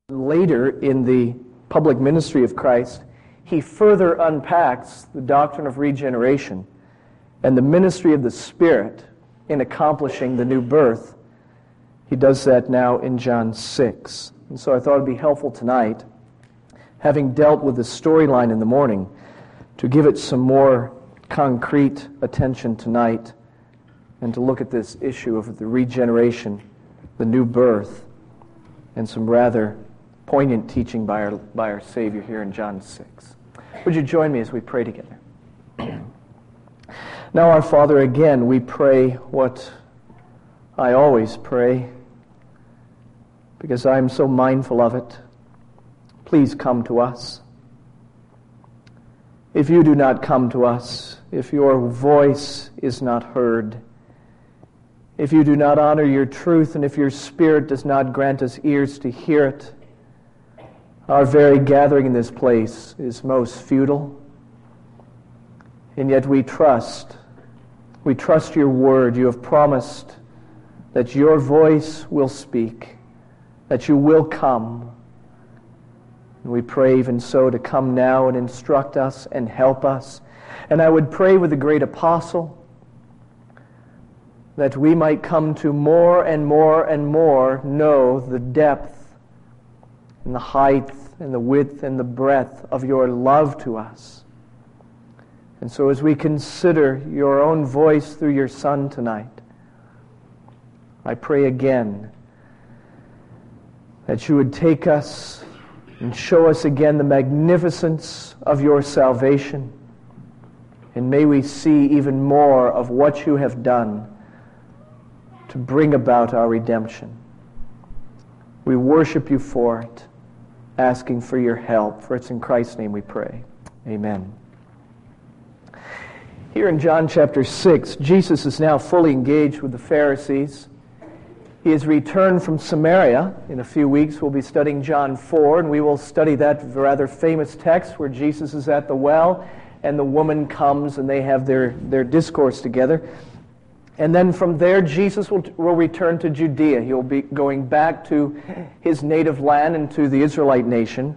Later in the public ministry of Christ, he further unpacks the doctrine of regeneration and the ministry of the Spirit in accomplishing the new birth. He does that now in John 6. And so I thought it would be helpful tonight, having dealt with the storyline in the morning, to give it some more concrete attention tonight and to look at this issue of the regeneration, the new birth, and some rather poignant teaching by our Savior here in John 6. Would you join me as we pray together? Now, our Father, again, we pray what I always pray, because I am so mindful of it. Please come to us. If you do not come to us, if your voice is not heard, if you do not honor your truth, and if your Spirit does not grant us ears to hear it, our very gathering in this place is most futile. And yet we trust your word. You have promised that your voice will speak, that you will come. And we pray even so to come now and instruct us and help us. And I would pray with the great apostle that we might come to more and more and more know the depth and the height and the width and the breadth of your love to us. And so as we consider your own voice through your Son tonight, I pray again that you would take us and show us again the magnificence of your salvation. And may we see even more of what you have done to bring about our redemption. We worship you for it, asking for your help. For it's in Christ's name we pray. Amen. Here in John chapter 6, Jesus is now fully engaged with the Pharisees. He has returned from Samaria. In a few weeks we'll be studying John 4, and we will study that rather famous text where Jesus is at the well and the woman comes and they have their discourse together. And then from there, Jesus will return to Judea. He'll be going back to his native land and to the Israelite nation.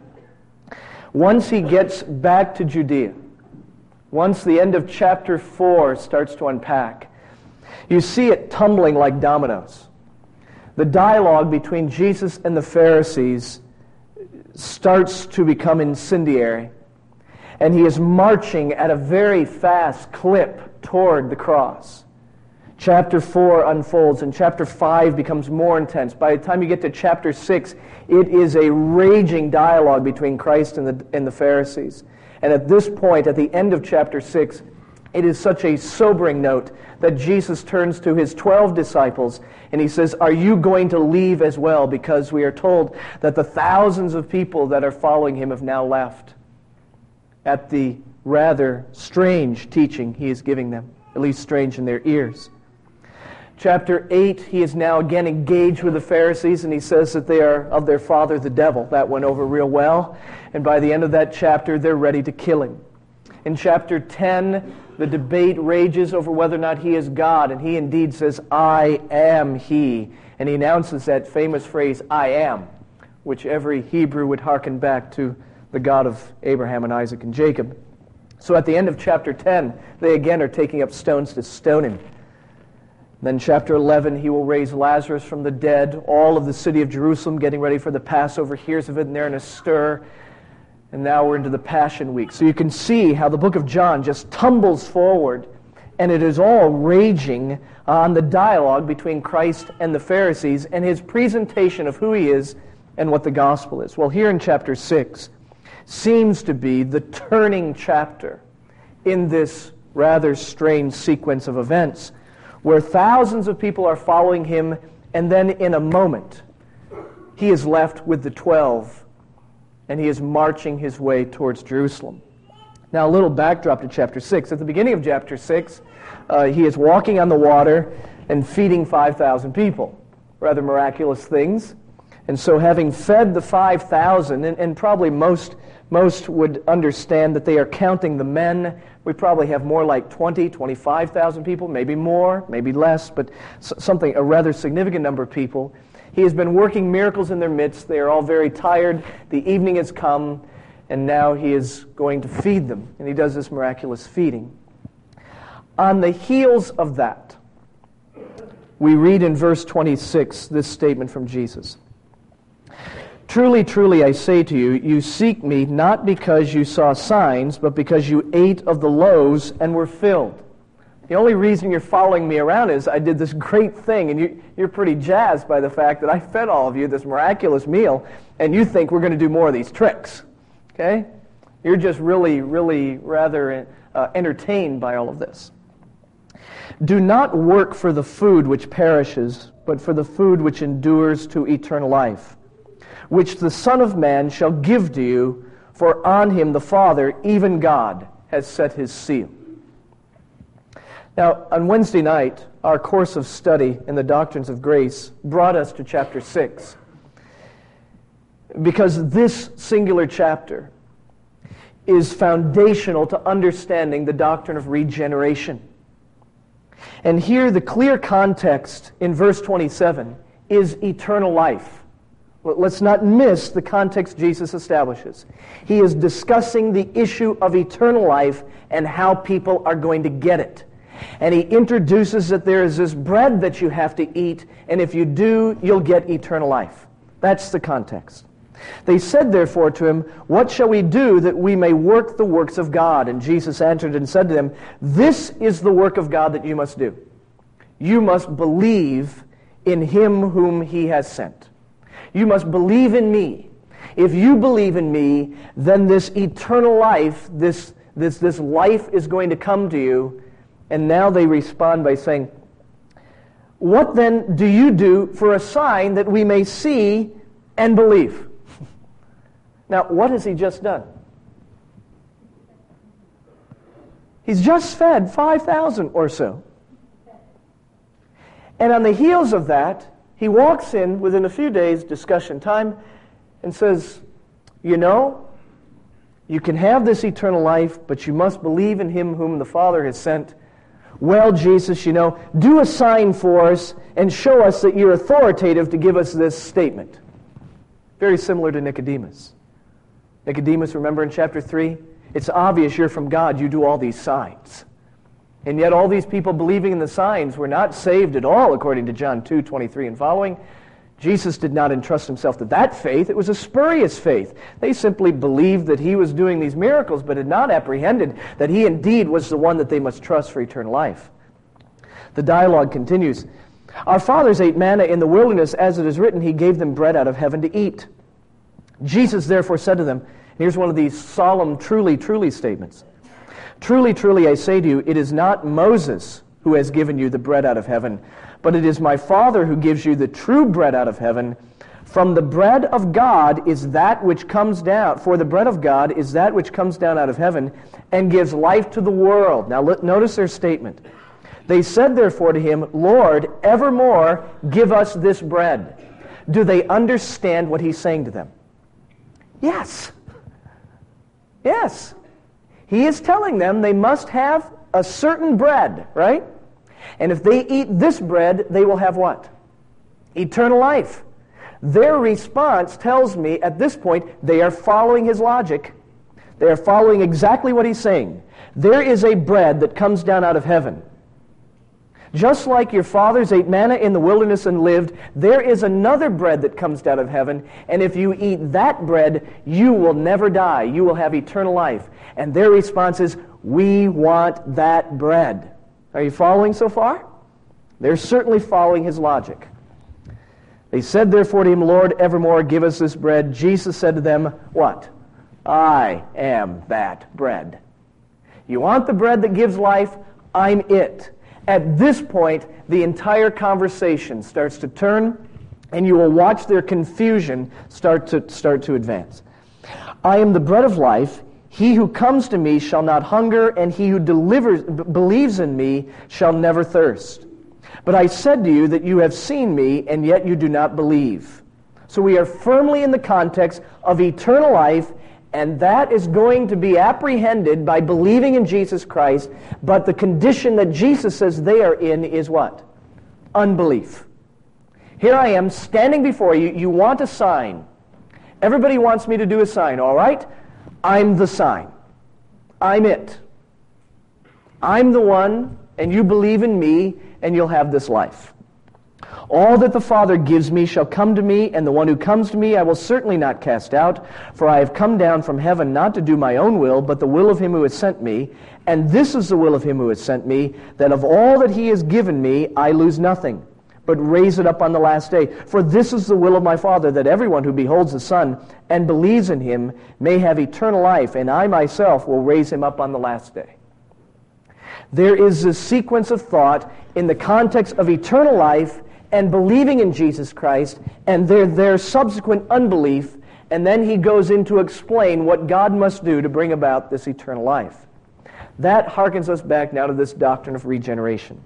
Once he gets back to Judea, once the end of chapter 4 starts to unpack, you see it tumbling like dominoes. The dialogue between Jesus and the Pharisees starts to become incendiary. And he is marching at a very fast clip toward the cross. Chapter 4 unfolds, and chapter 5 becomes more intense. By the time you get to chapter 6, it is a raging dialogue between Christ and the Pharisees. And at this point, at the end of chapter 6, it is such a sobering note that Jesus turns to his 12 disciples and he says, "Are you going to leave as well?" Because we are told that the thousands of people that are following him have now left at the rather strange teaching he is giving them, at least strange in their ears. Chapter 8, he is now again engaged with the Pharisees, and he says that they are of their father the devil. That went over real well. And by the end of that chapter, they're ready to kill him. In chapter 10, the debate rages over whether or not he is God, and he indeed says, "I am he." And he announces that famous phrase, "I am," which every Hebrew would hearken back to the God of Abraham and Isaac and Jacob. So at the end of chapter 10, they again are taking up stones to stone him. Then chapter 11, he will raise Lazarus from the dead. All of the city of Jerusalem getting ready for the Passover hears of it, and they're in a stir. And now we're into the Passion Week. So you can see how the book of John just tumbles forward, and it is all raging on the dialogue between Christ and the Pharisees and his presentation of who he is and what the gospel is. Well, here in chapter 6 seems to be the turning chapter in this rather strange sequence of events, where thousands of people are following him, and then in a moment, he is left with the 12, and he is marching his way towards Jerusalem. Now, a little backdrop to chapter 6. At the beginning of chapter 6, he is walking on the water and feeding 5,000 people. Rather miraculous things. And so having fed the 5,000, and probably most would understand that they are counting the men. We probably have more like 20, 25,000 people, maybe more, maybe less, but a rather significant number of people. He has been working miracles in their midst. They are all very tired. The evening has come, and now he is going to feed them. And he does this miraculous feeding. On the heels of that, we read in verse 26 this statement from Jesus. Truly, truly, I say to you, you seek me not because you saw signs, but because you ate of the loaves and were filled. The only reason you're following me around is I did this great thing, and you're pretty jazzed by the fact that I fed all of you this miraculous meal, and you think we're going to do more of these tricks. Okay? You're just really, really rather entertained by all of this. Do not work for the food which perishes, but for the food which endures to eternal life, which the Son of Man shall give to you, for on him the Father, even God, has set his seal. Now, on Wednesday night, our course of study in the Doctrines of Grace brought us to chapter 6. Because this singular chapter is foundational to understanding the doctrine of regeneration. And here the clear context in verse 27 is eternal life. Let's not miss the context Jesus establishes. He is discussing the issue of eternal life and how people are going to get it. And he introduces that there is this bread that you have to eat, and if you do, you'll get eternal life. That's the context. They said therefore to him, what shall we do that we may work the works of God? And Jesus answered and said to them, this is the work of God that you must do. You must believe in him whom he has sent. You must believe in me. If you believe in me, then this eternal life, this life is going to come to you. And now they respond by saying, what then do you do for a sign that we may see and believe? Now, what has he just done? He's just fed 5,000 or so. And on the heels of that, he walks in within a few days, discussion time, and says, you know, you can have this eternal life, but you must believe in him whom the Father has sent. Well, Jesus, you know, do a sign for us and show us that you're authoritative to give us this statement. Very similar to Nicodemus. Nicodemus, remember in chapter 3? It's obvious you're from God, you do all these signs. And yet all these people believing in the signs were not saved at all, according to John 2:23 and following. Jesus did not entrust himself to that faith. It was a spurious faith. They simply believed that he was doing these miracles, but had not apprehended that he indeed was the one that they must trust for eternal life. The dialogue continues. Our fathers ate manna in the wilderness, as it is written, he gave them bread out of heaven to eat. Jesus therefore said to them, and here's one of these solemn, truly, truly statements. Truly, truly, I say to you, it is not Moses who has given you the bread out of heaven, but it is my Father who gives you the true bread out of heaven. From the bread of God is that which comes down, for the bread of God is that which comes down out of heaven and gives life to the world. Now notice their statement. They said therefore to him, Lord, evermore give us this bread. Do they understand what he's saying to them? Yes. Yes. He is telling them they must have a certain bread, right? And if they eat this bread, they will have what? Eternal life. Their response tells me at this point they are following his logic. They are following exactly what he's saying. There is a bread that comes down out of heaven. Just like your fathers ate manna in the wilderness and lived, there is another bread that comes down out of heaven, and if you eat that bread, you will never die. You will have eternal life. And their response is, we want that bread. Are you following so far? They're certainly following his logic. They said therefore to him, Lord, evermore give us this bread. Jesus said to them, what? I am that bread. You want the bread that gives life? I'm it. At this point, the entire conversation starts to turn, and you will watch their confusion start to advance. I am the bread of life. He who comes to me shall not hunger, and he who believes in me shall never thirst. But I said to you that you have seen me, and yet you do not believe. So we are firmly in the context of eternal life, and that is going to be apprehended by believing in Jesus Christ, but the condition that Jesus says they are in is what? Unbelief. Here I am standing before you. You want a sign. Everybody wants me to do a sign, all right? I'm the sign. I'm it. I'm the one, and you believe in me, and you'll have this life. All that the Father gives me shall come to me, and the one who comes to me I will certainly not cast out, for I have come down from heaven not to do my own will, but the will of him who has sent me. And this is the will of him who has sent me, that of all that he has given me I lose nothing, but raise it up on the last day. For this is the will of my Father, that everyone who beholds the Son and believes in him may have eternal life, and I myself will raise him up on the last day. There is this sequence of thought in the context of eternal life and believing in Jesus Christ, and their subsequent unbelief, and then he goes in to explain what God must do to bring about this eternal life. That harkens us back now to this doctrine of regeneration.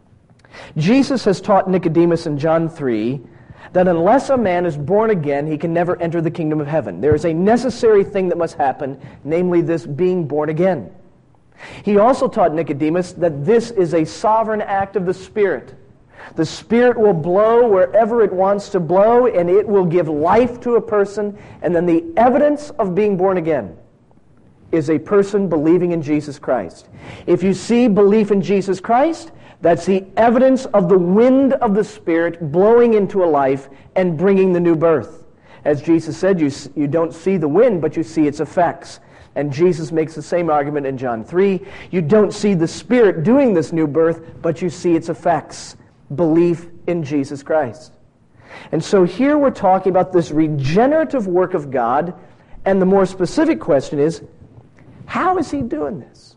Jesus has taught Nicodemus in John 3 that unless a man is born again, he can never enter the kingdom of heaven. There is a necessary thing that must happen, namely this being born again. He also taught Nicodemus that this is a sovereign act of the Spirit. The Spirit will blow wherever it wants to blow, and it will give life to a person, and then the evidence of being born again is a person believing in Jesus Christ. If you see belief in Jesus Christ, that's the evidence of the wind of the Spirit blowing into a life and bringing the new birth. As Jesus said, you don't see the wind, but you see its effects. And Jesus makes the same argument in John 3. You don't see the Spirit doing this new birth, but you see its effects. Belief in Jesus Christ. And so here we're talking about this regenerative work of God, and the more specific question is, how is he doing this?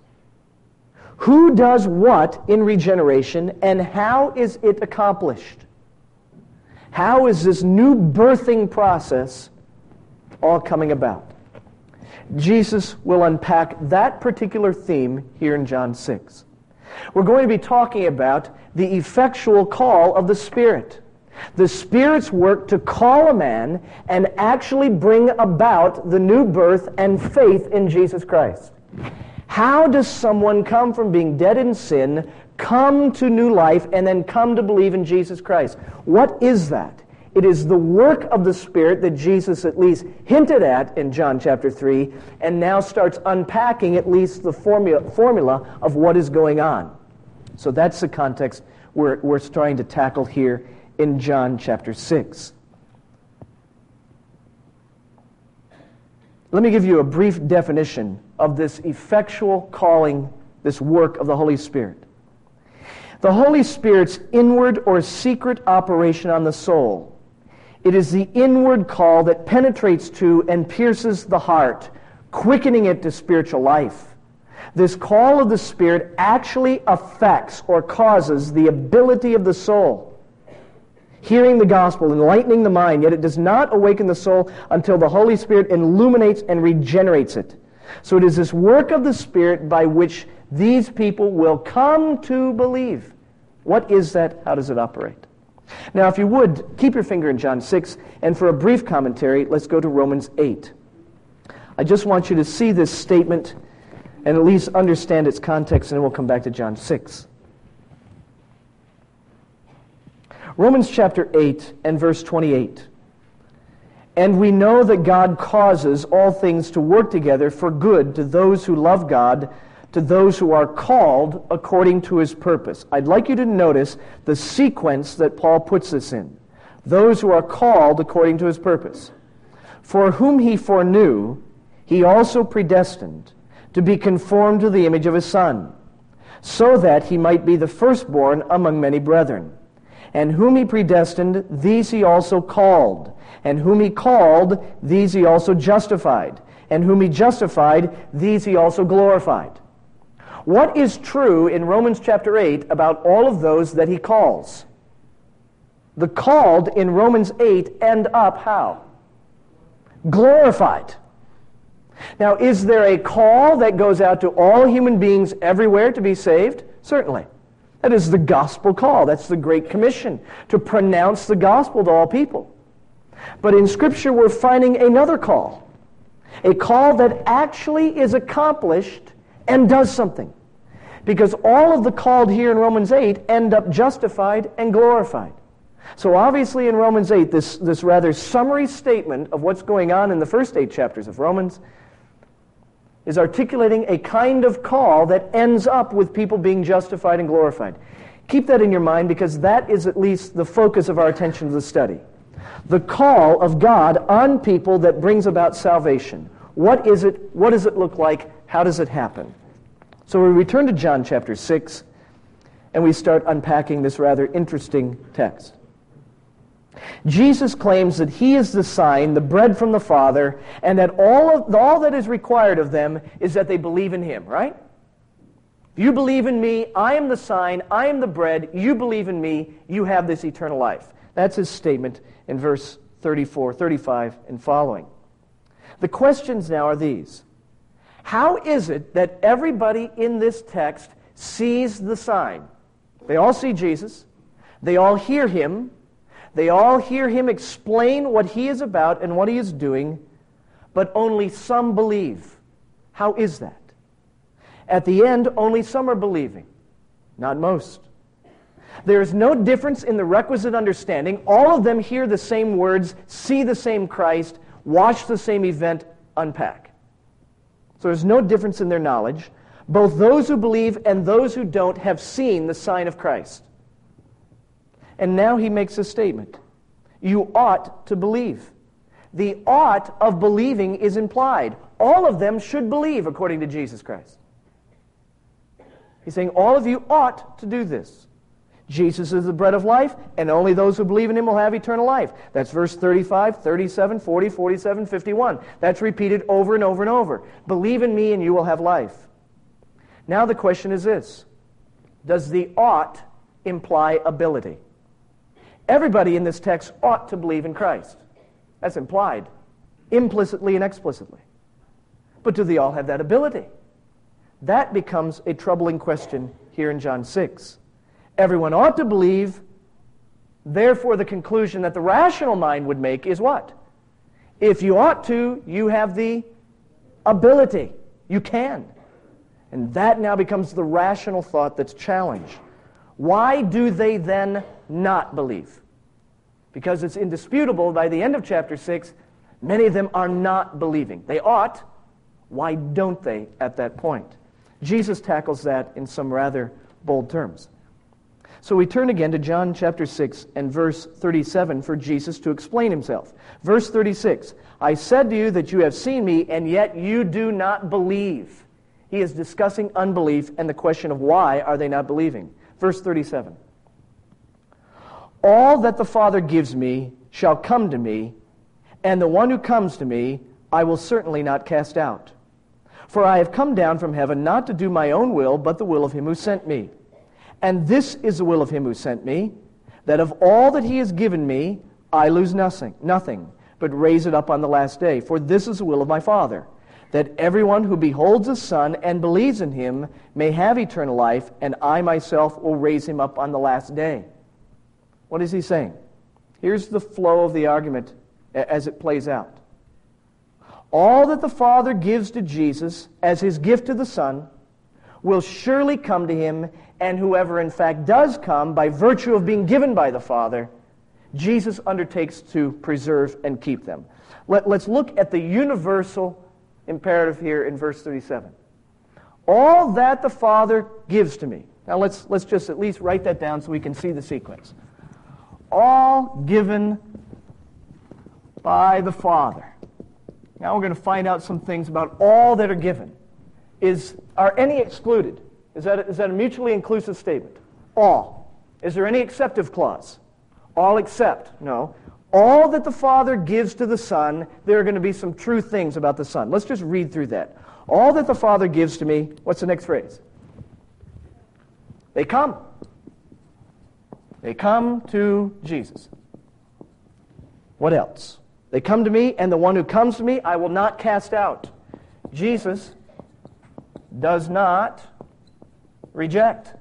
Who does what in regeneration, and how is it accomplished? How is this new birthing process all coming about? Jesus will unpack that particular theme here in John 6. We're going to be talking about the effectual call of the Spirit. The Spirit's work to call a man and actually bring about the new birth and faith in Jesus Christ. How does someone come from being dead in sin, come to new life, and then come to believe in Jesus Christ? What is that? It is the work of the Spirit that Jesus at least hinted at in John chapter 3, and now starts unpacking at least the formula of what is going on. So that's the context we're trying to tackle here in John chapter 6. Let me give you a brief definition of this effectual calling, this work of the Holy Spirit. The Holy Spirit's inward or secret operation on the soul. It is the inward call that penetrates to and pierces the heart, quickening it to spiritual life. This call of the Spirit actually affects or causes the ability of the soul. Hearing the gospel, enlightening the mind, yet it does not awaken the soul until the Holy Spirit illuminates and regenerates it. So it is this work of the Spirit by which these people will come to believe. What is that? How does it operate? Now, if you would, keep your finger in John 6, and for a brief commentary, let's go to Romans 8. I just want you to see this statement and at least understand its context, and then we'll come back to John 6. Romans chapter 8 and verse 28. And we know that God causes all things to work together for good to those who love God, to those who are called according to his purpose. I'd like you to notice the sequence that Paul puts this in. Those who are called according to his purpose. For whom he foreknew, he also predestined to be conformed to the image of his Son, so that he might be the firstborn among many brethren. And whom he predestined, these he also called. And whom he called, these he also justified. And whom he justified, these he also glorified. What is true in Romans chapter 8 about all of those that he calls? The called in Romans 8 end up how? Glorified. Now, is there a call that goes out to all human beings everywhere to be saved? Certainly. That is the gospel call. That's the Great Commission, to pronounce the gospel to all people. But in Scripture, we're finding another call. A call that actually is accomplished and does something. Because all of the called here in Romans 8 end up justified and glorified. So obviously in Romans 8, this rather summary statement of what's going on in the first 8 chapters of Romans is articulating a kind of call that ends up with people being justified and glorified. Keep that in your mind, because that is at least the focus of our attention to the study. The call of God on people that brings about salvation. What is it? What does it look like? How does it happen? So we return to John chapter 6, and we start unpacking this rather interesting text. Jesus claims that he is the sign, the bread from the Father, and that all that is required of them is that they believe in him, right? If you believe in me, I am the sign, I am the bread, you believe in me, you have this eternal life. That's his statement in verse 34, 35, and following. The questions now are these. How is it that everybody in this text sees the sign? They all see Jesus. They all hear him. They all hear him explain what he is about and what he is doing, but only some believe. How is that? At the end, only some are believing, not most. There is no difference in the requisite understanding. All of them hear the same words, see the same Christ, watch the same event unpack. So there's no difference in their knowledge. Both those who believe and those who don't have seen the sign of Christ. And now he makes a statement. You ought to believe. The ought of believing is implied. All of them should believe according to Jesus Christ. He's saying all of you ought to do this. Jesus is the bread of life, and only those who believe in him will have eternal life. That's verse 35, 37, 40, 47, 51. That's repeated over and over and over. Believe in me and you will have life. Now the question is this. Does the ought imply ability? Everybody in this text ought to believe in Christ. That's implied, implicitly and explicitly. But do they all have that ability? That becomes a troubling question here in John 6. Everyone ought to believe, therefore the conclusion that the rational mind would make is what? If you ought to, you have the ability. You can. And that now becomes the rational thought that's challenged. Why do they then not believe? Because it's indisputable by the end of chapter 6, many of them are not believing. They ought. Why don't they at that point? Jesus tackles that in some rather bold terms. So we turn again to John chapter 6 and verse 37 for Jesus to explain himself. Verse 36, I said to you that you have seen me, and yet you do not believe. He is discussing unbelief and the question of why are they not believing. Verse 37. All that the Father gives me shall come to me, and the one who comes to me I will certainly not cast out. For I have come down from heaven not to do my own will, but the will of him who sent me. And this is the will of him who sent me, that of all that he has given me I lose nothing, but raise it up on the last day. For this is the will of my Father, that everyone who beholds the Son and believes in him may have eternal life, and I myself will raise him up on the last day. What is he saying? Here's the flow of the argument as it plays out. All that the Father gives to Jesus as his gift to the Son will surely come to him, and whoever in fact does come by virtue of being given by the Father, Jesus undertakes to preserve and keep them. Let's look at the universal imperative here in verse 37. All that the Father gives to me. Now let's just at least write that down so we can see the sequence. All given by the Father. Now we're going to find out some things about all that are given. Are any excluded? Is that a mutually inclusive statement? All. Is there any exceptive clause? All except? No. All that the Father gives to the Son, there are going to be some true things about the Son. Let's just read through that. All that the Father gives to me, what's the next phrase? They come. They come to Jesus. What else? They come to me, and the one who comes to me, I will not cast out. Jesus does not reject.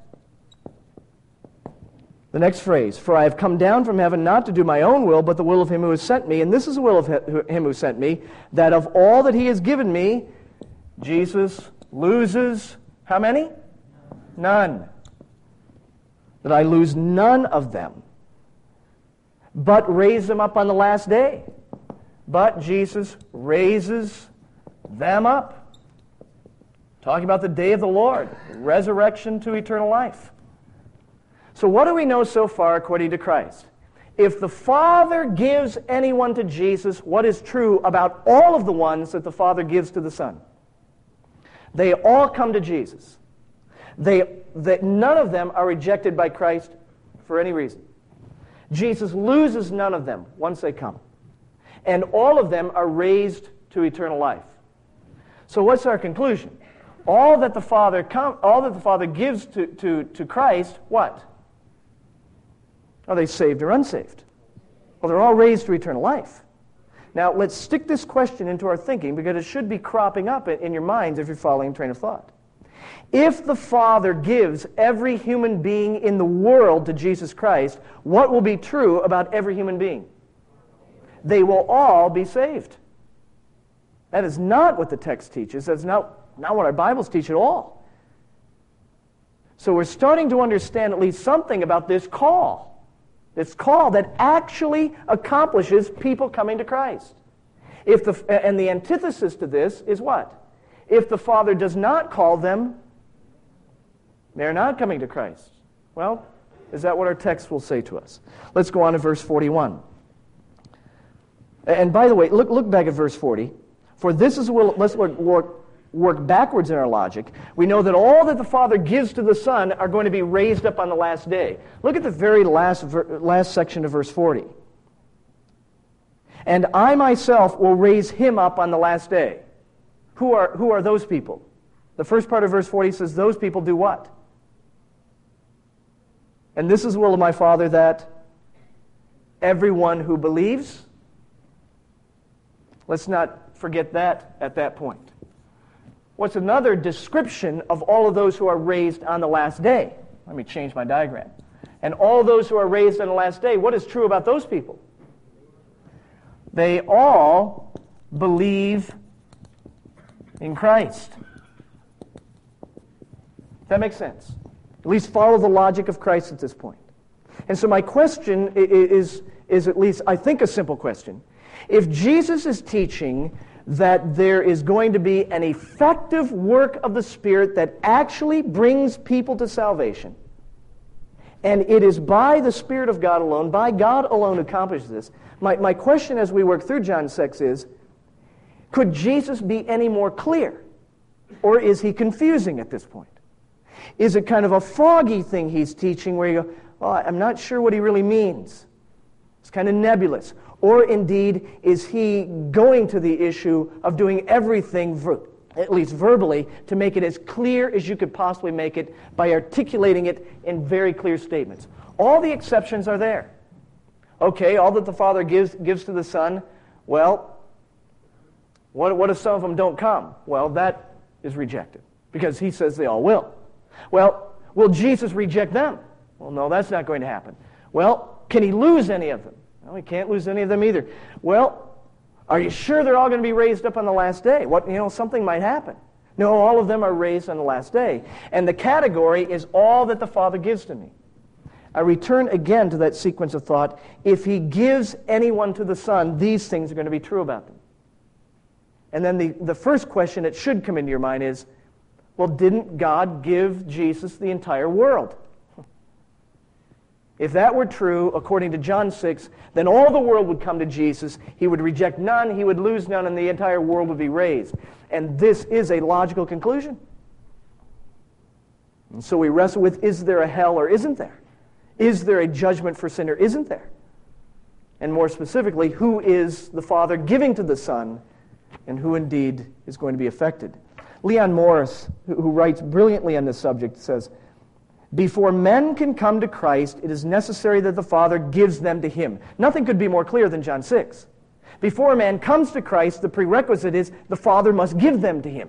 The next phrase, for I have come down from heaven not to do my own will, but the will of him who has sent me. And this is the will of him who sent me, that of all that he has given me, Jesus loses how many? None. That I lose none of them, but raise them up on the last day. But Jesus raises them up. Talking about the day of the Lord, resurrection to eternal life. So what do we know so far according to Christ? If the Father gives anyone to Jesus, what is true about all of the ones that the Father gives to the Son? They all come to Jesus. None of them are rejected by Christ for any reason. Jesus loses none of them once they come. And all of them are raised to eternal life. So what's our conclusion? All that the Father gives to Christ, what? Are they saved or unsaved? Well, they're all raised to eternal life. Now, let's stick this question into our thinking because it should be cropping up in your minds if you're following a train of thought. If the Father gives every human being in the world to Jesus Christ, what will be true about every human being? They will all be saved. That is not what the text teaches. That's not what our Bibles teach at all. So we're starting to understand at least something about this call. This call that actually accomplishes people coming to Christ. And the antithesis to this is what? If the Father does not call them, they're not coming to Christ. Well, is that what our text will say to us? Let's go on to verse 41. And by the way, look back at verse 40. For this is let's work backwards in our logic. We know that all that the Father gives to the Son are going to be raised up on the last day. Look at the very last section of verse 40. And I myself will raise him up on the last day. Who are those people? The first part of verse 40 says, those people do what? And this is the will of my Father, that everyone who believes. Let's not forget that at that point. What's another description of all of those who are raised on the last day? Let me change my diagram. And all those who are raised on the last day, what is true about those people? They all believe in Christ. That makes sense. At least follow the logic of Christ at this point. And so my question is at least, I think, a simple question. If Jesus is teaching that there is going to be an effective work of the Spirit that actually brings people to salvation, and it is by the Spirit of God alone, by God alone who accomplishes this, my question as we work through John 6 is, could Jesus be any more clear? Or is he confusing at this point? Is it kind of a foggy thing he's teaching where you go, oh, I'm not sure what he really means. It's kind of nebulous. Or indeed, is he going to the issue of doing everything, at least verbally, to make it as clear as you could possibly make it by articulating it in very clear statements? All the exceptions are there. Okay, all that the Father gives to the Son, well, what if some of them don't come? Well, that is rejected, because he says they all will. Well, will Jesus reject them? Well, no, that's not going to happen. Well, can he lose any of them? No, he can't lose any of them either. Well, are you sure they're all going to be raised up on the last day? Something might happen. No, all of them are raised on the last day. And the category is all that the Father gives to me. I return again to that sequence of thought. If he gives anyone to the Son, these things are going to be true about them. And then the first question that should come into your mind is, well, didn't God give Jesus the entire world? If that were true, according to John 6, then all the world would come to Jesus. He would reject none, he would lose none, and the entire world would be raised. And this is a logical conclusion. And so we wrestle with, is there a hell or isn't there? Is there a judgment for sin or isn't there? And more specifically, who is the Father giving to the Son, and who indeed is going to be affected? Leon Morris, who writes brilliantly on this subject, says, before men can come to Christ, it is necessary that the Father gives them to him. Nothing could be more clear than John 6. Before a man comes to Christ, the prerequisite is the Father must give them to him.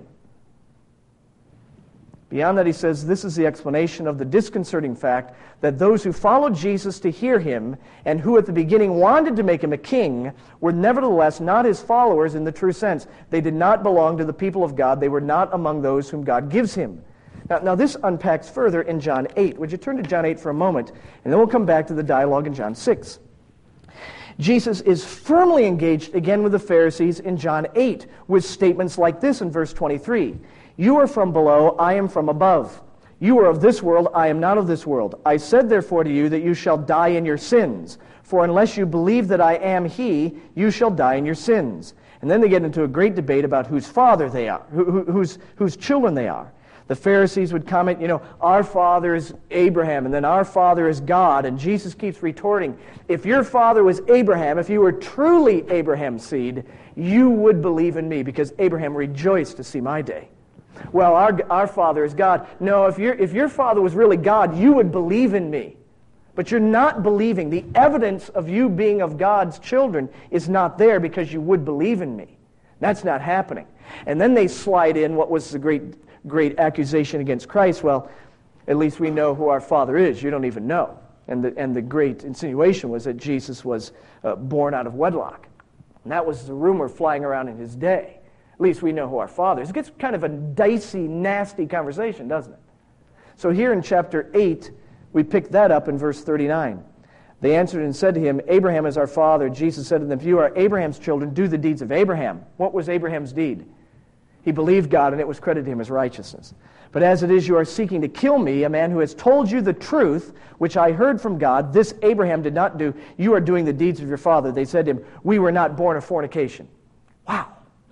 Beyond that, he says, this is the explanation of the disconcerting fact that those who followed Jesus to hear him, and who at the beginning wanted to make him a king, were nevertheless not his followers in the true sense. They did not belong to the people of God. They were not among those whom God gives him. Now this unpacks further in John 8. Would you turn to John 8 for a moment, and then we'll come back to the dialogue in John 6. Jesus is firmly engaged again with the Pharisees in John 8 with statements like this in verse 23. You are from below, I am from above. You are of this world, I am not of this world. I said therefore to you that you shall die in your sins. For unless you believe that I am He, you shall die in your sins. And then they get into a great debate about whose father they are, whose children they are. The Pharisees would comment, our father is Abraham, and then our father is God. And Jesus keeps retorting, if your father was Abraham, if you were truly Abraham's seed, you would believe in me, because Abraham rejoiced to see my day. Well, our father is God. No, if your father was really God, you would believe in me. But you're not believing. The evidence of you being of God's children is not there because you would believe in me. That's not happening. And then they slide in what was the great accusation against Christ. Well, at least we know who our Father is. You don't even know. And the great insinuation was that Jesus was born out of wedlock. And that was the rumor flying around in his day. At least we know who our Father is. It gets kind of a dicey, nasty conversation, doesn't it? So here in chapter 8, we pick that up in verse 39. They answered and said to him, Abraham is our father. Jesus said to them, if you are Abraham's children, do the deeds of Abraham. What was Abraham's deed? He believed God, and it was credited to him as righteousness. But as it is, you are seeking to kill me, a man who has told you the truth, which I heard from God. This Abraham did not do. You are doing the deeds of your father. They said to him, we were not born of fornication. Wow.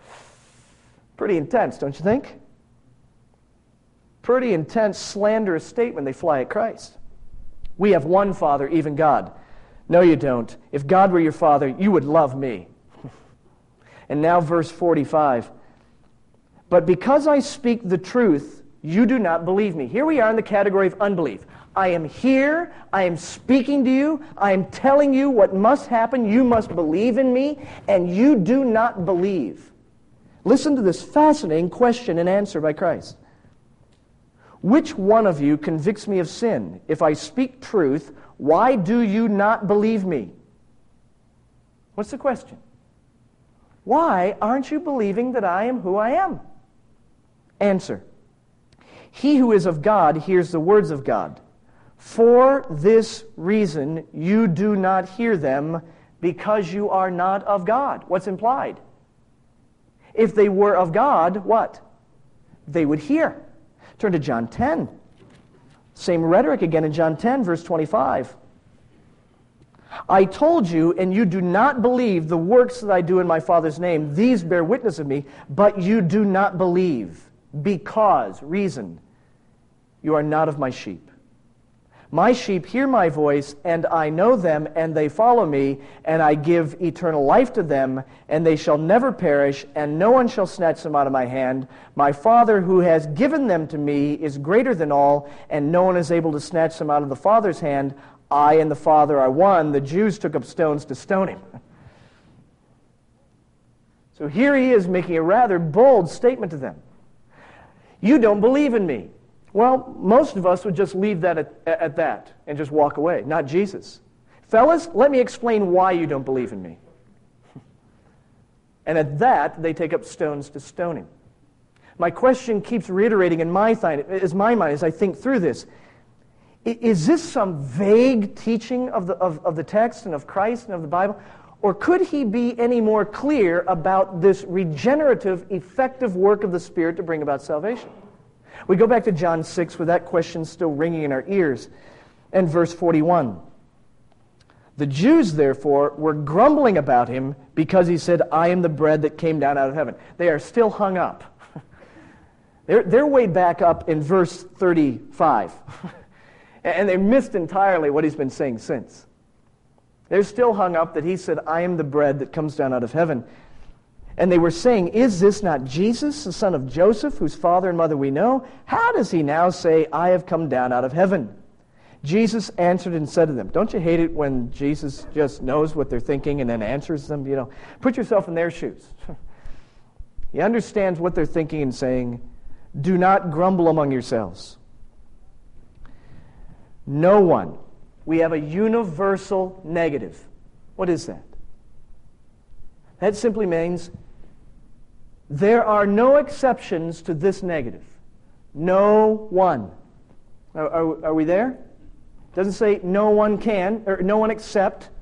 Pretty intense, don't you think? Pretty intense, slanderous statement they fly at Christ. We have one Father, even God. No, you don't. If God were your Father, you would love me. And now verse 45. But because I speak the truth, you do not believe me. Here we are in the category of unbelief. I am here. I am speaking to you. I am telling you what must happen. You must believe in me, and you do not believe. Listen to this fascinating question and answer by Christ. Which one of you convicts me of sin? If I speak truth, why do you not believe me? What's the question? Why aren't you believing that I am who I am? Answer. He who is of God hears the words of God. For this reason you do not hear them, because you are not of God. What's implied? If they were of God, what? They would hear. Turn to John 10. Same rhetoric again in John 10, verse 25. I told you, and you do not believe the works that I do in my Father's name. These bear witness of me, but you do not believe, because, reason, you are not of my sheep. My sheep hear my voice, and I know them, and they follow me, and I give eternal life to them, and they shall never perish, and no one shall snatch them out of my hand. My Father who has given them to me is greater than all, and no one is able to snatch them out of the Father's hand. I and the Father are one. The Jews took up stones to stone him. So here he is making a rather bold statement to them. You don't believe in me. Well, most of us would just leave that at that and just walk away, not Jesus. Fellas, let me explain why you don't believe in me. And at that, they take up stones to stone him. My question keeps reiterating in my mind as I think through this. Is this some vague teaching of the text and of Christ and of the Bible? Or could he be any more clear about this regenerative, effective work of the Spirit to bring about salvation? We go back to John 6 with that question still ringing in our ears. And verse 41. The Jews, therefore, were grumbling about him because he said, I am the bread that came down out of heaven. They are still hung up. They're way back up in verse 35. And they missed entirely what he's been saying since. They're still hung up that he said, I am the bread that comes down out of heaven. And they were saying, is this not Jesus, the son of Joseph, whose father and mother we know? How does he now say, I have come down out of heaven? Jesus answered and said to them, don't you hate it when Jesus just knows what they're thinking and then answers them? Put yourself in their shoes. He understands what they're thinking and saying, do not grumble among yourselves. No one. We have a universal negative. What is that? That simply means there are no exceptions to this negative. No one. Are we there? It doesn't say no one can, or no one except.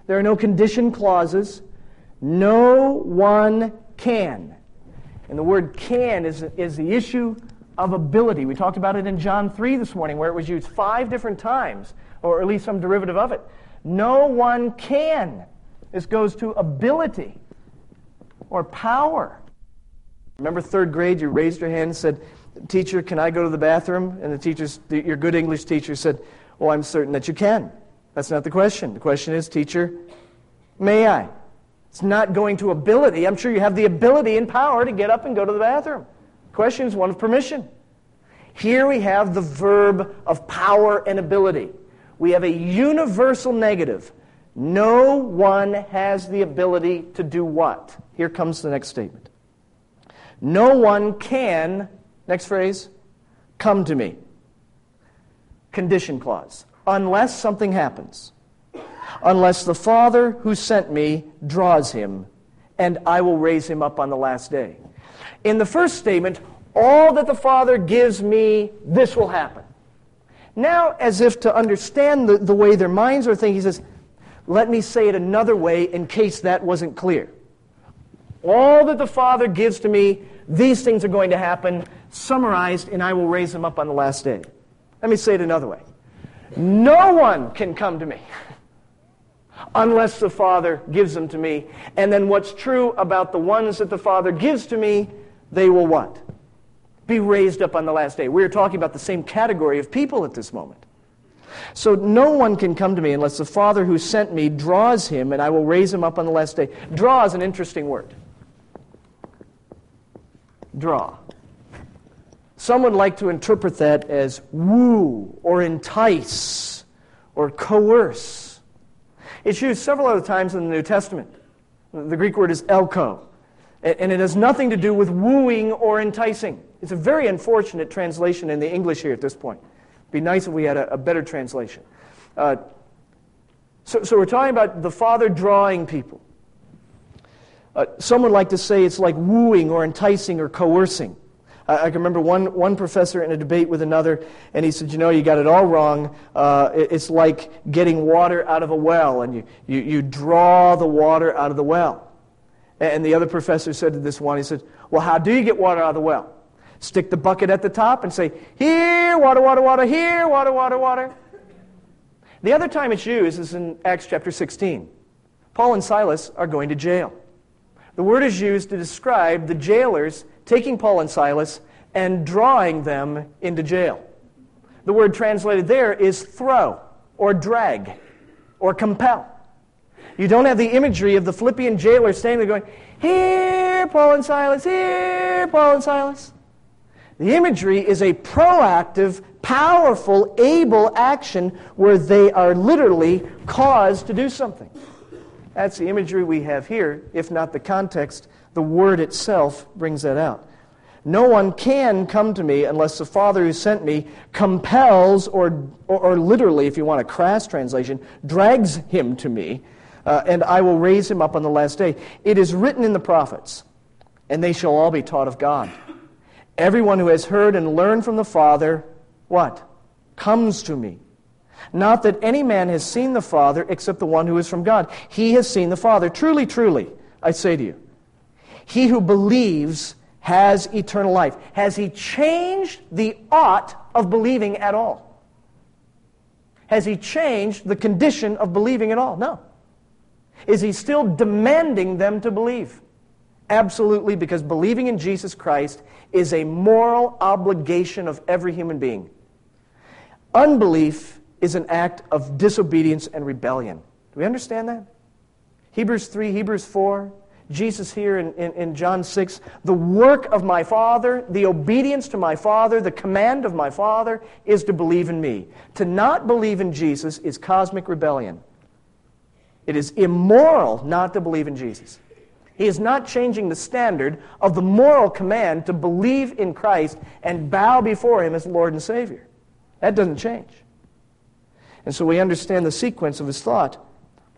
There are no condition clauses. No one can. And the word can is the issue of ability. We talked about it in John 3 this morning, where it was used 5 different times, or at least some derivative of it. No one can. This goes to ability or power. Remember 3rd grade, you raised your hand and said, "Teacher, can I go to the bathroom?" And your good English teacher said, "Oh, I'm certain that you can." That's not the question. The question is, "Teacher, may I?" It's not going to ability. I'm sure you have the ability and power to get up and go to the bathroom. The question is one of permission. Here we have the verb of power and ability. We have a universal negative. No one has the ability to do what? Here comes the next statement. No one can, next phrase, come to me. Condition clause. Unless something happens. Unless the Father who sent me draws him, and I will raise him up on the last day. In the first statement, all that the Father gives me, this will happen. Now, as if to understand the way their minds are thinking, he says, let me say it another way in case that wasn't clear. All that the Father gives to me, these things are going to happen, summarized, and I will raise him up on the last day. Let me say it another way. No one can come to me unless the Father gives them to me. And then what's true about the ones that the Father gives to me, they will what? Be raised up on the last day. We're talking about the same category of people at this moment. So no one can come to me unless the Father who sent me draws him, and I will raise him up on the last day. Draw is an interesting word. Draw. Some would like to interpret that as woo, or entice, or coerce. It's used several other times in the New Testament. The Greek word is elko, and it has nothing to do with wooing or enticing. It's a very unfortunate translation in the English here at this point. It'd be nice if we had a better translation. So we're talking about the Father drawing people. Some would like to say it's like wooing or enticing or coercing. I can remember one professor in a debate with another, and he said, you got it all wrong. It's like getting water out of a well, and you draw the water out of the well. And the other professor said to this one, he said, well, how do you get water out of the well? Stick the bucket at the top and say, here, water, water, water, here, water, water, water. The other time it's used is in Acts chapter 16. Paul and Silas are going to jail. The word is used to describe the jailers taking Paul and Silas and drawing them into jail. The word translated there is throw, or drag, or compel. You don't have the imagery of the Philippian jailer standing there going, here, Paul and Silas, here, Paul and Silas. The imagery is a proactive, powerful, able action where they are literally caused to do something. That's the imagery we have here. If not the context, the word itself brings that out. No one can come to me unless the Father who sent me compels, or literally, if you want a crass translation, drags him to me, and I will raise him up on the last day. It is written in the prophets, and they shall all be taught of God. Everyone who has heard and learned from the Father, what? Comes to me. Not that any man has seen the Father except the one who is from God. He has seen the Father. Truly, truly, I say to you, he who believes has eternal life. Has he changed the ought of believing at all? Has he changed the condition of believing at all? No. Is he still demanding them to believe? Absolutely, because believing in Jesus Christ is a moral obligation of every human being. Unbelief is an act of disobedience and rebellion. Do we understand that? Hebrews 3, Hebrews 4, Jesus here in John 6, the work of my Father, the obedience to my Father, the command of my Father is to believe in me. To not believe in Jesus is cosmic rebellion. It is immoral not to believe in Jesus. He is not changing the standard of the moral command to believe in Christ and bow before Him as Lord and Savior. That doesn't change. And so we understand the sequence of his thought.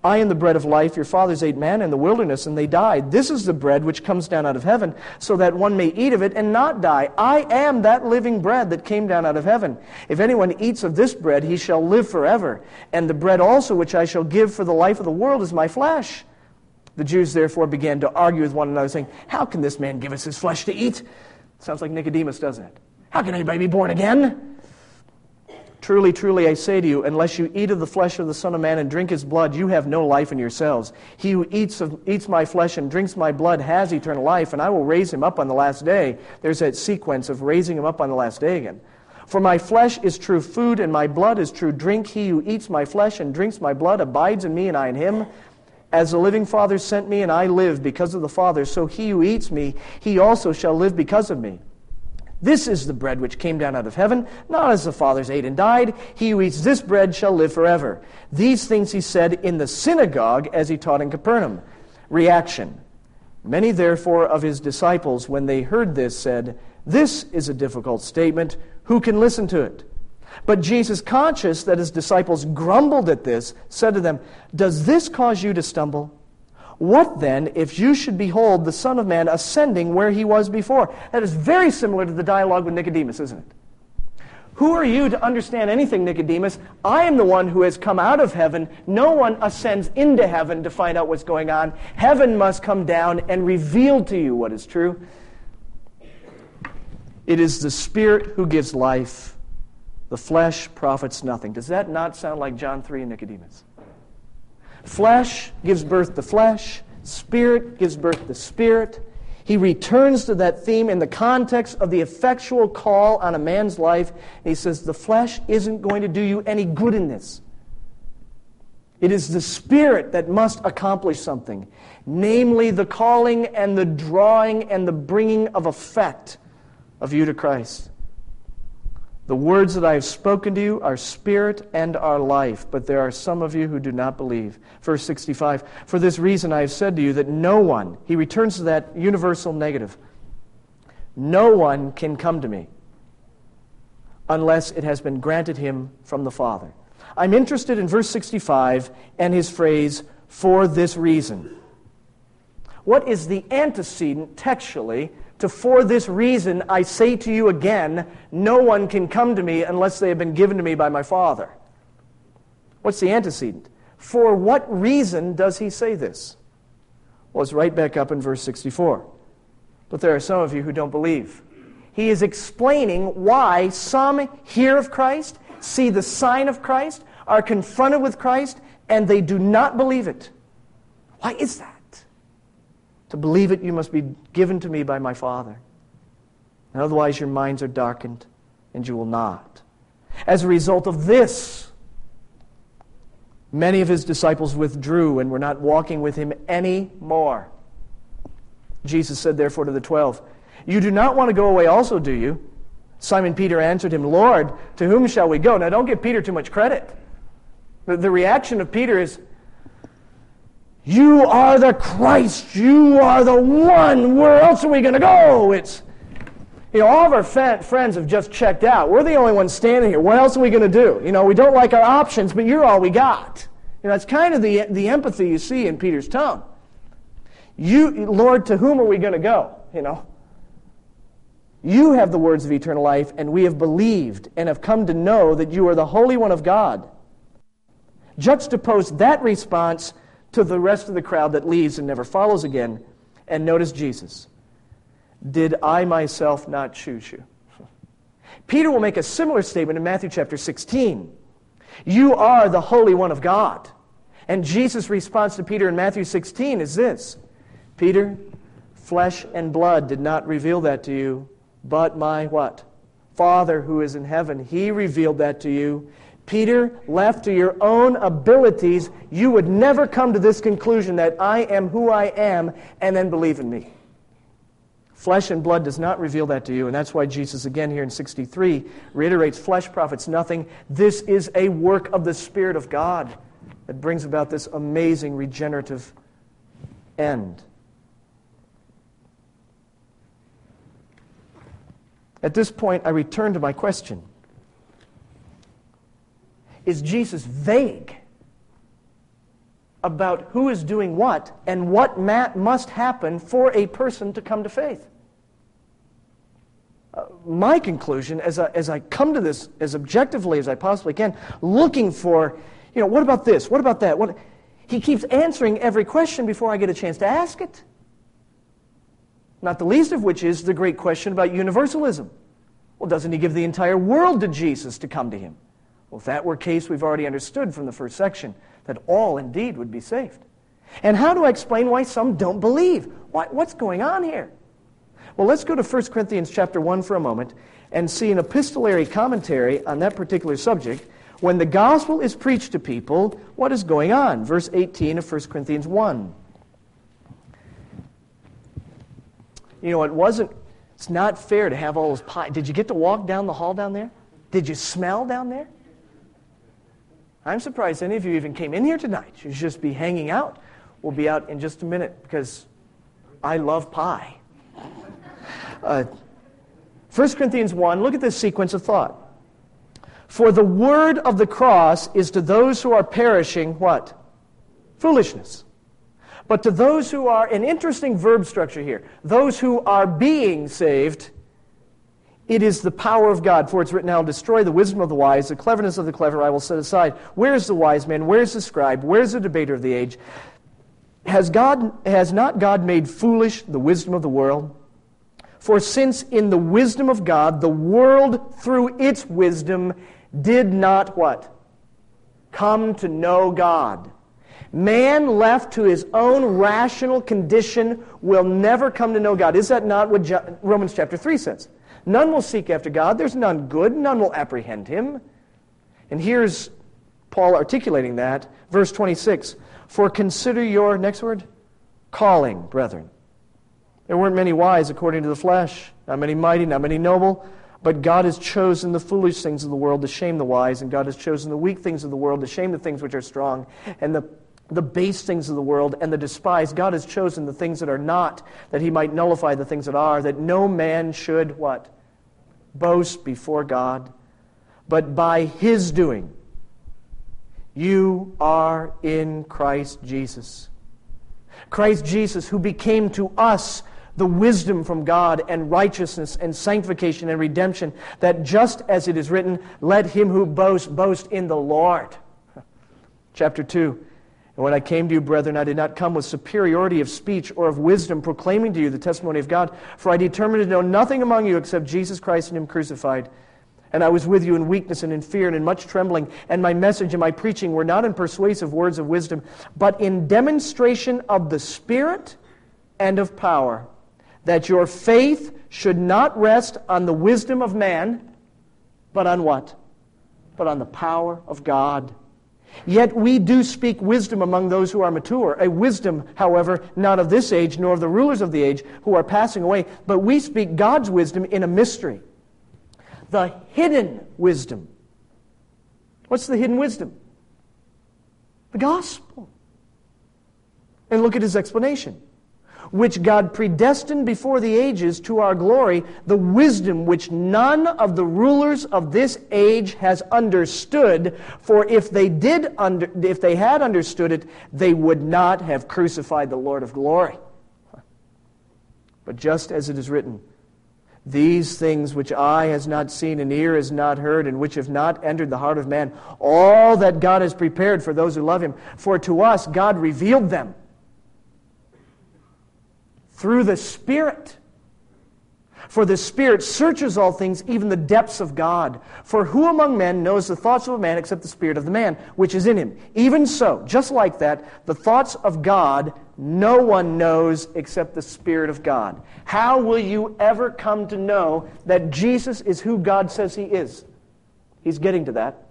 I am the bread of life. Your fathers ate manna in the wilderness, and they died. This is the bread which comes down out of heaven, so that one may eat of it and not die. I am that living bread that came down out of heaven. If anyone eats of this bread, he shall live forever. And the bread also which I shall give for the life of the world is my flesh. The Jews therefore began to argue with one another, saying, how can this man give us his flesh to eat? Sounds like Nicodemus, doesn't it? How can anybody be born again? Truly, truly, I say to you, unless you eat of the flesh of the Son of Man and drink his blood, you have no life in yourselves. He who eats my flesh and drinks my blood has eternal life, and I will raise him up on the last day. There's that sequence of raising him up on the last day again. For my flesh is true food, and my blood is true drink. He who eats my flesh and drinks my blood abides in me, and I in him. As the living Father sent me, and I live because of the Father, so he who eats me, he also shall live because of me. This is the bread which came down out of heaven, not as the fathers ate and died. He who eats this bread shall live forever. These things he said in the synagogue as he taught in Capernaum. Reaction. Many therefore of his disciples, when they heard this, said, this is a difficult statement. Who can listen to it? But Jesus, conscious that his disciples grumbled at this, said to them, does this cause you to stumble? What then if you should behold the Son of Man ascending where he was before? That is very similar to the dialogue with Nicodemus, isn't it? Who are you to understand anything, Nicodemus? I am the one who has come out of heaven. No one ascends into heaven to find out what's going on. Heaven must come down and reveal to you what is true. It is the Spirit who gives life. The flesh profits nothing. Does that not sound like John 3 and Nicodemus? Flesh gives birth to flesh. Spirit gives birth to spirit. He returns to that theme in the context of the effectual call on a man's life. And he says, the flesh isn't going to do you any good in this. It is the Spirit that must accomplish something, namely the calling and the drawing and the bringing of effect of you to Christ. The words that I have spoken to you are spirit and are life, but there are some of you who do not believe. Verse 65, for this reason I have said to you that no one, he returns to that universal negative, no one can come to me unless it has been granted him from the Father. I'm interested in verse 65 and his phrase, for this reason. What is the antecedent textually to for this reason I say to you again, no one can come to me unless they have been given to me by my Father? What's the antecedent? For what reason does he say this? Well, it's right back up in verse 64. But there are some of you who don't believe. He is explaining why some hear of Christ, see the sign of Christ, are confronted with Christ, and they do not believe it. Why is that? To believe it, you must be given to me by my Father. And otherwise, your minds are darkened, and you will not. As a result of this, many of his disciples withdrew and were not walking with him anymore. Jesus said, therefore, to the 12, you do not want to go away also, do you? Simon Peter answered him, Lord, to whom shall we go? Now, don't give Peter too much credit. The reaction of Peter is, you are the Christ. You are the one. Where else are we going to go? It's, all of our friends have just checked out. We're the only ones standing here. What else are we going to do? We don't like our options, but you're all we got. That's kind of the empathy you see in Peter's tone. Lord, to whom are we going to go? You have the words of eternal life, and we have believed and have come to know that you are the Holy One of God. Juxtapose that response to the rest of the crowd that leaves and never follows again. And notice Jesus. Did I myself not choose you? Peter will make a similar statement in Matthew chapter 16. You are the Holy One of God. And Jesus' response to Peter in Matthew 16 is this. Peter, flesh and blood did not reveal that to you, but my what? Father who is in heaven. He revealed that to you. Peter, left to your own abilities, you would never come to this conclusion that I am who I am and then believe in me. Flesh and blood does not reveal that to you, and that's why Jesus again here in 63 reiterates flesh profits nothing. This is a work of the Spirit of God that brings about this amazing regenerative end. At this point, I return to my question. Is Jesus vague? about who is doing what and what must happen for a person to come to faith. My conclusion, as I come to this as objectively as I possibly can, looking for, what about this? What about that? He keeps answering every question before I get a chance to ask it. Not the least of which is the great question about universalism. Well, doesn't he give the entire world to Jesus to come to him? Well, if that were the case, we've already understood from the first section that all indeed would be saved. And how do I explain why some don't believe? What's going on here? Well, let's go to 1 Corinthians chapter 1 for a moment and see an epistolary commentary on that particular subject. When the gospel is preached to people, what is going on? Verse 18 of 1 Corinthians 1. It's not fair to have all those pies. Did you get to walk down the hall down there? Did you smell down there? I'm surprised any of you even came in here tonight. You should just be hanging out. We'll be out in just a minute because I love pie. 1 Corinthians 1, look at this sequence of thought. For the word of the cross is to those who are perishing, what? Foolishness. But to those who are, an interesting verb structure here, those who are being saved, it is the power of God. For it's written, I'll destroy the wisdom of the wise, the cleverness of the clever I will set aside. Where is the wise man? Where is the scribe? Where is the debater of the age? Has not God made foolish the wisdom of the world? For since in the wisdom of God, the world through its wisdom did not what? Come to know God. Man left to his own rational condition will never come to know God. Is that not what Romans chapter 3 says? None will seek after God. There's none good. None will apprehend him. And here's Paul articulating that. Verse 26. For consider your, next word, calling, brethren. There weren't many wise according to the flesh, not many mighty, not many noble, but God has chosen the foolish things of the world to shame the wise, and God has chosen the weak things of the world to shame the things which are strong, and the base things of the world and the despised. God has chosen the things that are not, that he might nullify the things that are, that no man should, what? Boast before God. But by his doing, you are in Christ Jesus. Christ Jesus, who became to us the wisdom from God and righteousness and sanctification and redemption, that just as it is written, let him who boasts boast in the Lord. Chapter 2. And when I came to you, brethren, I did not come with superiority of speech or of wisdom, proclaiming to you the testimony of God. For I determined to know nothing among you except Jesus Christ and him crucified. And I was with you in weakness and in fear and in much trembling. And my message and my preaching were not in persuasive words of wisdom, but in demonstration of the Spirit and of power, that your faith should not rest on the wisdom of man, but on what? But on the power of God. Yet we do speak wisdom among those who are mature, a wisdom, however, not of this age, nor of the rulers of the age who are passing away, but we speak God's wisdom in a mystery, the hidden wisdom. What's the hidden wisdom? The gospel. And look at his explanation. Which God predestined before the ages to our glory, the wisdom which none of the rulers of this age has understood. For if they had understood it, they would not have crucified the Lord of glory. But just as it is written, these things which eye has not seen and ear has not heard, and which have not entered the heart of man, all that God has prepared for those who love him. For to us God revealed them through the Spirit. For the Spirit searches all things, even the depths of God. For who among men knows the thoughts of a man except the spirit of the man, which is in him? Even so, just like that, the thoughts of God no one knows except the Spirit of God. How will you ever come to know that Jesus is who God says he is? He's getting to that.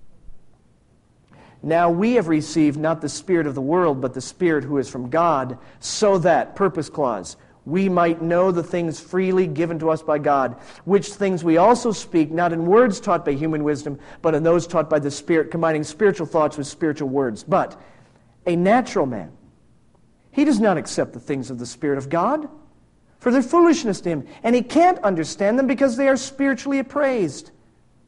Now we have received not the spirit of the world, but the Spirit who is from God, so that, purpose clause, we might know the things freely given to us by God, which things we also speak, not in words taught by human wisdom, but in those taught by the Spirit, combining spiritual thoughts with spiritual words. But a natural man, he does not accept the things of the Spirit of God, for they're foolishness to him, and he can't understand them because they are spiritually appraised.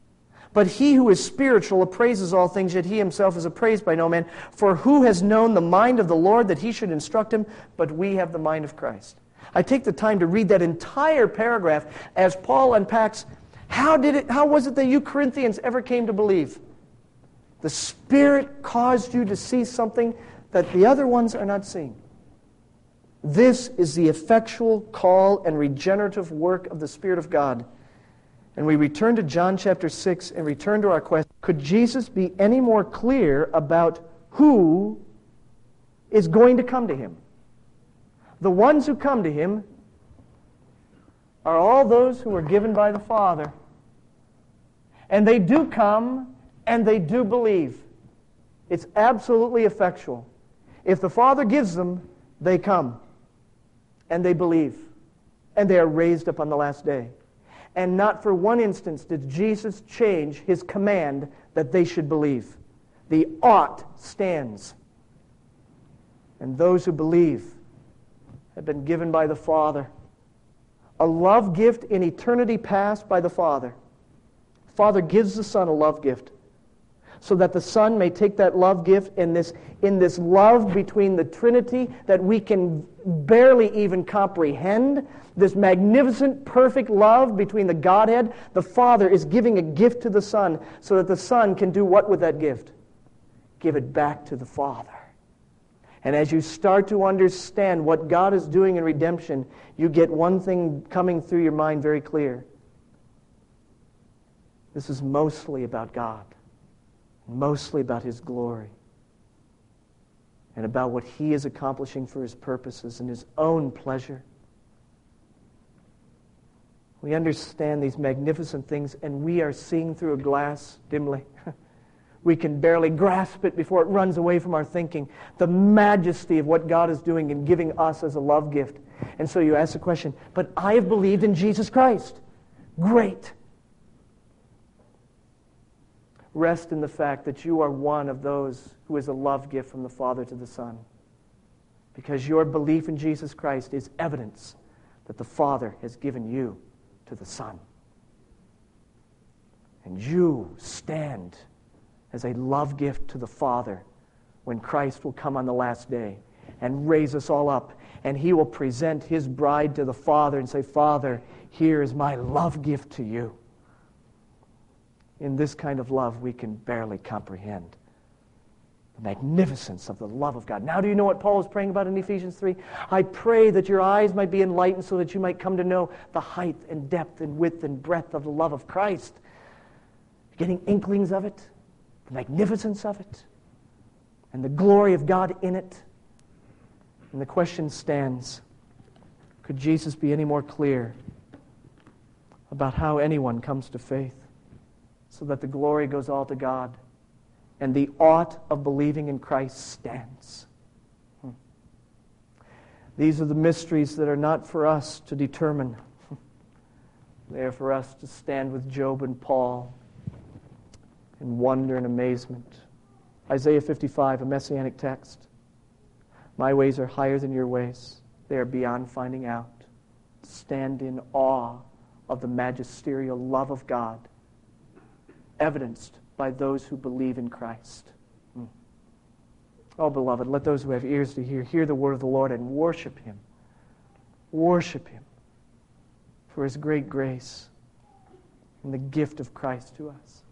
But he who is spiritual appraises all things, yet he himself is appraised by no man. For who has known the mind of the Lord that he should instruct him? But we have the mind of Christ. I take the time to read that entire paragraph as Paul unpacks how was it that you Corinthians ever came to believe? The Spirit caused you to see something that the other ones are not seeing. This is the effectual call and regenerative work of the Spirit of God. And we return to John chapter 6 and return to our question. Could Jesus be any more clear about who is going to come to him? The ones who come to him are all those who are given by the Father. And they do come and they do believe. It's absolutely effectual. If the Father gives them, they come and they believe. And they are raised up on the last day. And not for one instance did Jesus change his command that they should believe. The ought stands. And those who believe have been given by the Father. A love gift in eternity past by the Father. The Father gives the Son a love gift, so that the Son may take that love gift in this love between the Trinity that we can barely even comprehend, this magnificent, perfect love between the Godhead. The Father is giving a gift to the Son so that the Son can do what with that gift? Give it back to the Father. And as you start to understand what God is doing in redemption, you get one thing coming through your mind very clear. This is mostly about God. Mostly about His glory and about what He is accomplishing for His purposes and His own pleasure. We understand these magnificent things, and we are seeing through a glass dimly. We can barely grasp it before it runs away from our thinking. The majesty of what God is doing and giving us as a love gift. And so you ask the question, but I have believed in Jesus Christ. Great. Rest in the fact that you are one of those who is a love gift from the Father to the Son. Because your belief in Jesus Christ is evidence that the Father has given you to the Son. And you stand as a love gift to the Father when Christ will come on the last day and raise us all up. And He will present His bride to the Father and say, Father, here is my love gift to you. In this kind of love, we can barely comprehend the magnificence of the love of God. Now do you know what Paul is praying about in Ephesians 3? I pray that your eyes might be enlightened so that you might come to know the height and depth and width and breadth of the love of Christ. Getting inklings of it, the magnificence of it, and the glory of God in it. And the question stands, could Jesus be any more clear about how anyone comes to faith? So that the glory goes all to God, and the ought of believing in Christ stands. These are the mysteries that are not for us to determine. They are for us to stand with Job and Paul in wonder and amazement. Isaiah 55, a messianic text. My ways are higher than your ways. They are beyond finding out. Stand in awe of the magisterial love of God, evidenced by those who believe in Christ. Oh, beloved, let those who have ears to hear the word of the Lord and worship Him. Worship Him for His great grace and the gift of Christ to us.